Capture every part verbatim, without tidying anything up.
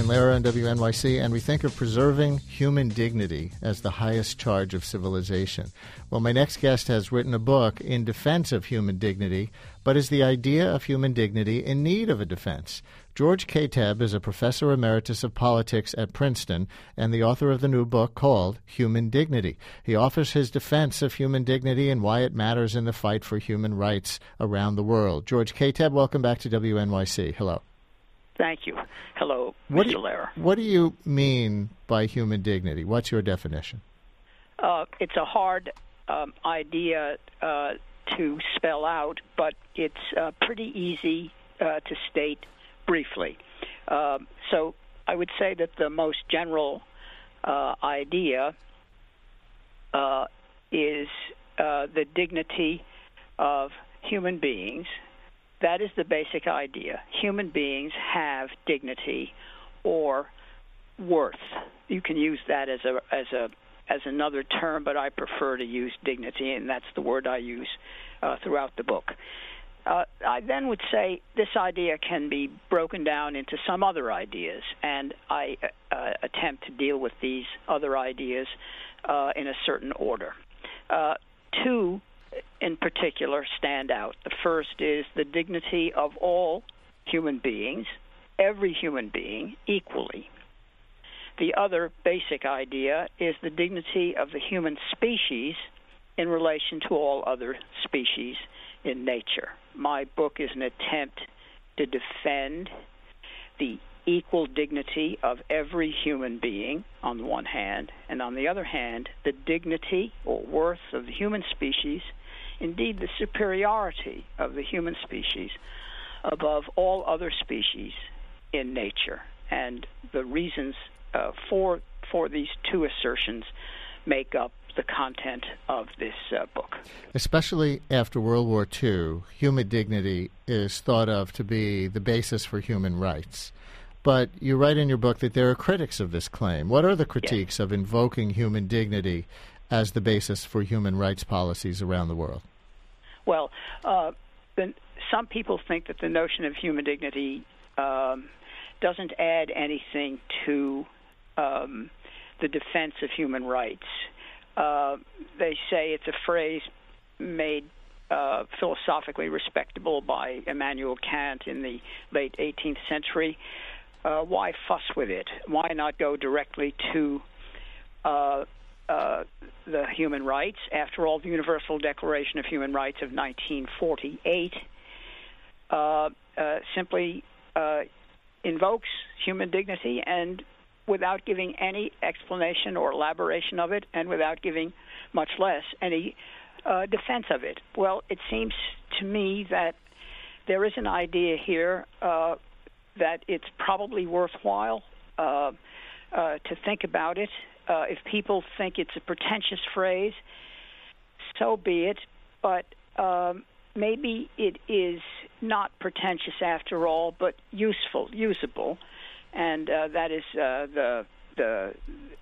Lehrer on W N Y C, and we think of preserving human dignity as the highest charge of civilization. Well, my next guest has written a book in defense of human dignity, but is the idea of human dignity in need of a defense? George Kateb is a professor emeritus of politics at Princeton and the author of the new book called Human Dignity. He offers his defense of human dignity and why it matters in the fight for human rights around the world. George Kateb, welcome back to W N Y C. Hello. Thank you. Hello, what Mister Do, Lehrer. What do you mean by human dignity? What's your definition? Uh, it's a hard um, idea uh, to spell out, but it's uh, pretty easy uh, to state briefly. Uh, so I would say that the most general uh, idea uh, is uh, the dignity of human beings. That is the basic idea. Human beings have dignity or worth. You can use that as a as a as another term, but I prefer to use dignity, and that's the word I use uh, throughout the book. Uh, I then would say this idea can be broken down into some other ideas, and I uh, attempt to deal with these other ideas uh, in a certain order. Uh, two in particular stand out. The first is the dignity of all human beings, every human being, equally. The other basic idea is the dignity of the human species in relation to all other species in nature. My book is an attempt to defend the equal dignity of every human being on the one hand, and on the other hand, the dignity or worth of the human species, indeed the superiority of the human species above all other species in nature. And the reasons uh, for for these two assertions make up the content of this uh, book. Especially after World War Two, human dignity is thought of to be the basis for human rights. But you write in your book that there are critics of this claim. What are the critiques yes. of invoking human dignity as the basis for human rights policies around the world? Well, uh, the, some people think that the notion of human dignity um, doesn't add anything to um, the defense of human rights. Uh, they say it's a phrase made uh, philosophically respectable by Immanuel Kant in the late eighteenth century. Uh, why fuss with it? Why not go directly to uh, uh, the human rights? After all, the Universal Declaration of Human Rights of nineteen forty-eight uh, uh, simply uh, invokes human dignity, and without giving any explanation or elaboration of it, and without giving much less any uh, defense of it. Well, it seems to me that there is an idea here uh, that it's probably worthwhile uh, uh, to think about it. Uh, if people think it's a pretentious phrase, so be it, but um, maybe it is not pretentious after all, but useful, usable, and uh, that is uh, the the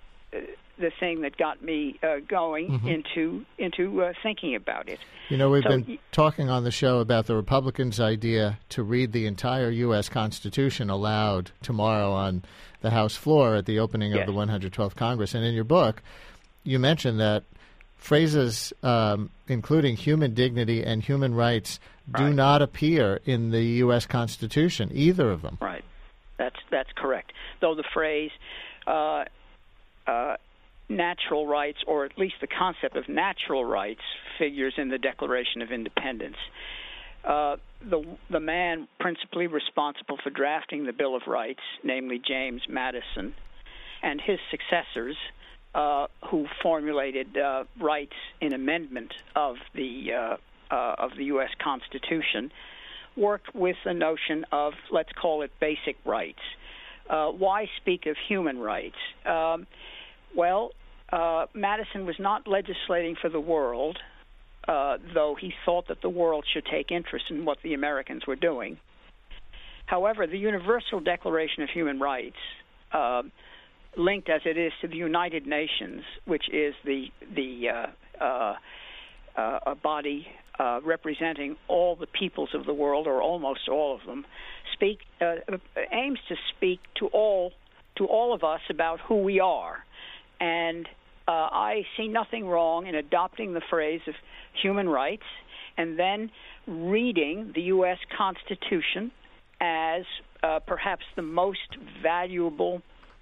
the thing that got me uh, going mm-hmm. into into uh, thinking about it. You know, we've so, been y- talking on the show about the Republicans' idea to read the entire U S Constitution aloud tomorrow on the House floor at the opening yes. of the one hundred twelfth Congress. And in your book, you mentioned that phrases um, including human dignity and human rights do right. not appear in the U S Constitution, either of them. Right. That's that's correct. Though the phrase uh, uh, natural rights, or at least the concept of natural rights, figures in the Declaration of Independence. Uh, the the man principally responsible for drafting the Bill of Rights, namely James Madison, and his successors, uh, who formulated uh, rights in amendment of the uh, uh, of the U S Constitution, worked with the notion of, let's call it, basic rights. Uh, why speak of human rights? Um, well, uh, Madison was not legislating for the world, uh, though he thought that the world should take interest in what the Americans were doing. However, the Universal Declaration of Human Rights, uh, linked as it is to the United Nations, which is the the uh, uh, uh, a body uh, representing all the peoples of the world, or almost all of them, speak uh, aims to speak to all to all of us about who we are. And uh, I see nothing wrong in adopting the phrase of human rights and then reading the U S Constitution as uh, perhaps the most valuable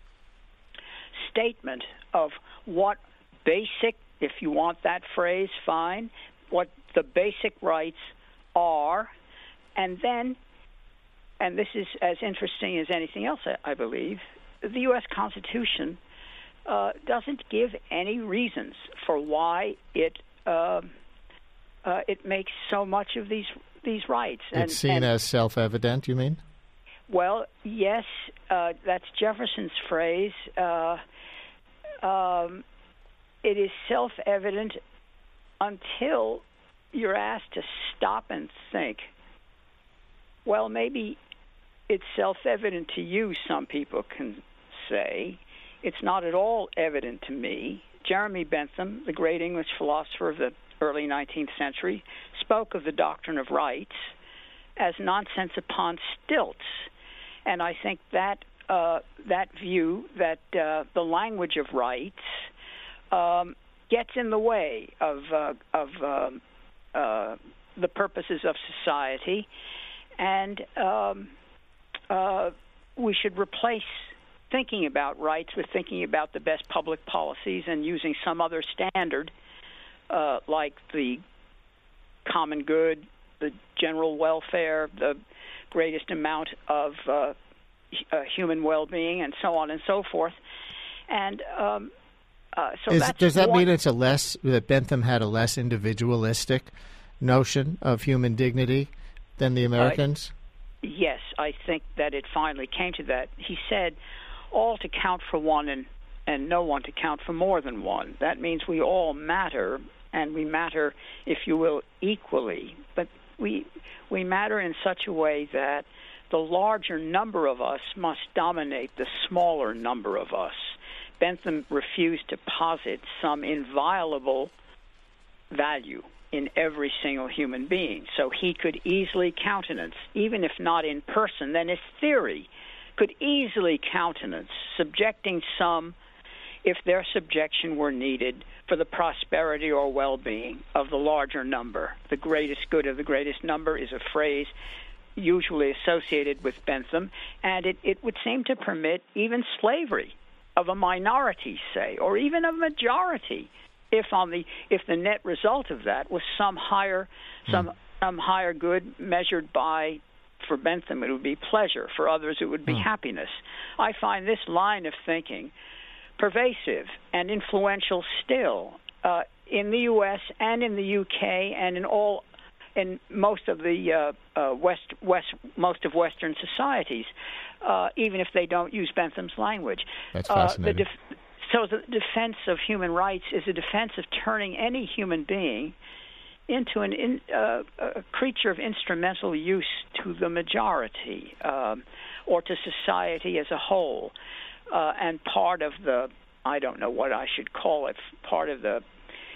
statement of what basic, if you want that phrase, fine, what the basic rights are. And then, and this is as interesting as anything else, I believe, the U S Constitution uh, doesn't give any reasons for why it uh, uh, it makes so much of these these rights. It's and, seen and, as self-evident, you mean? Well, yes, uh, that's Jefferson's phrase. Uh, um, it is self-evident until you're asked to stop and think. Well, maybe it's self-evident to you, some people can say. It's not at all evident to me. Jeremy Bentham, the great English philosopher of the early nineteenth century, spoke of the doctrine of rights as nonsense upon stilts. And I think that uh, that view, that uh, the language of rights um, gets in the way of, uh, of um, uh, the purposes of society. And um, uh, we should replace thinking about rights with thinking about the best public policies and using some other standard uh, like the common good, the general welfare, the greatest amount of uh, uh, human well-being, and so on and so forth. And um, uh, so Is, that's does that one, mean it's a less that Bentham had a less individualistic notion of human dignity than the Americans? Uh, yes, I think that it finally came to that. He said, all to count for one and, and no one to count for more than one. That means we all matter, and we matter, if you will, equally. But we we matter in such a way that the larger number of us must dominate the smaller number of us. Bentham refused to posit some inviolable value in every single human being. So he could easily countenance, even if not in person, then his theory could easily countenance subjecting some, if their subjection were needed, for the prosperity or well-being of the larger number. The greatest good of the greatest number is a phrase usually associated with Bentham, and it, it would seem to permit even slavery of a minority, say, or even a majority, if on the if the net result of that was some higher some some higher good measured by, for Bentham it would be pleasure, for others it would be mm. happiness. I find this line of thinking pervasive and influential still uh, in the U S and in the U K and in all in most of the uh, uh, west west most of Western societies, uh, even if they don't use Bentham's language. That's fascinating. Uh, the def- so the defense of human rights is a defense of turning any human being into an in, uh, a creature of instrumental use to the majority um, or to society as a whole. Uh, and part of the, I don't know what I should call it, part of the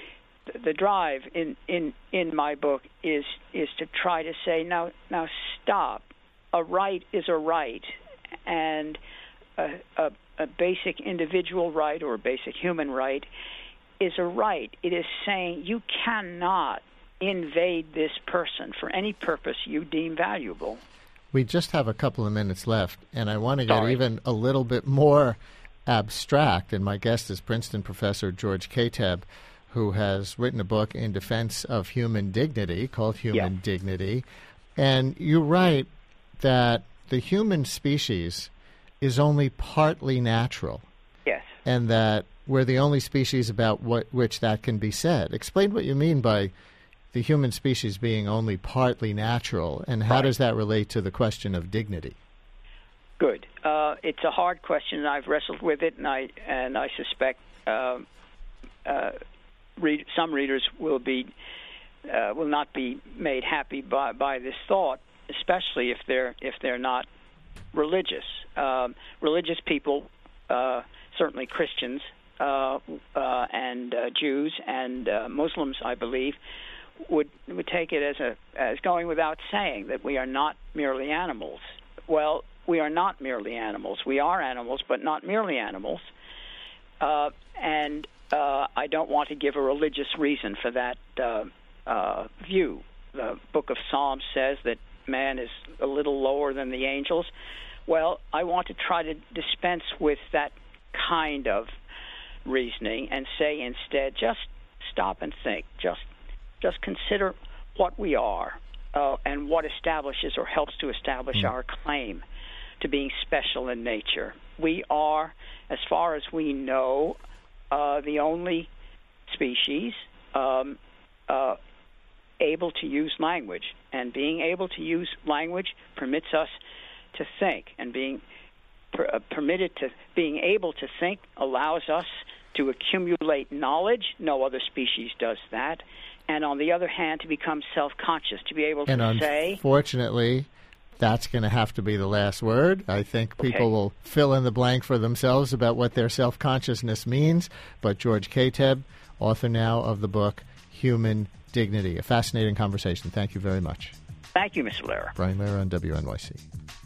the drive in, in, in my book is is to try to say, now, now stop. A right is a right, and a, a, a basic individual right or a basic human right is a right. It is saying you cannot invade this person for any purpose you deem valuable. We just have a couple of minutes left, and I want to get Sorry. even a little bit more abstract. And my guest is Princeton professor George Kateb, who has written a book in defense of human dignity called Human Yeah. Dignity. And you write that the human species is only partly natural. Yes. And that we're the only species about what, which that can be said. Explain what you mean by the human species being only partly natural, and how Right. does that relate to the question of dignity? Good. Uh, it's a hard question, and I've wrestled with it, and I and I suspect uh, uh, read, some readers will be uh, will not be made happy by, by this thought, especially if they're if they're not religious. Um, religious people, uh, certainly Christians uh, uh, and uh, Jews and uh, Muslims, I believe, would would take it as a as going without saying that we are not merely animals. Well, we are not merely animals. We are animals, but not merely animals. Uh, and uh, I don't want to give a religious reason for that uh, uh, view. The Book of Psalms says that man is a little lower than the angels. Well, I want to try to dispense with that kind of reasoning and say instead, just stop and think. Just, just consider what we are uh, and what establishes or helps to establish mm. our claim to being special in nature. We are, as far as we know, uh, the only species um, uh, able to use language. And being able to use language permits us to think. And being per, uh, permitted to, being able to think allows us to accumulate knowledge. No other species does that. And on the other hand, to become self-conscious, to be able and to say... Unfortunately, that's going to have to be the last word. I think people okay. will fill in the blank for themselves about what their self-consciousness means. But George Kateb, author now of the book Human Dignity. A fascinating conversation. Thank you very much. Thank you, Mister Lehrer. Brian Lehrer on W N Y C.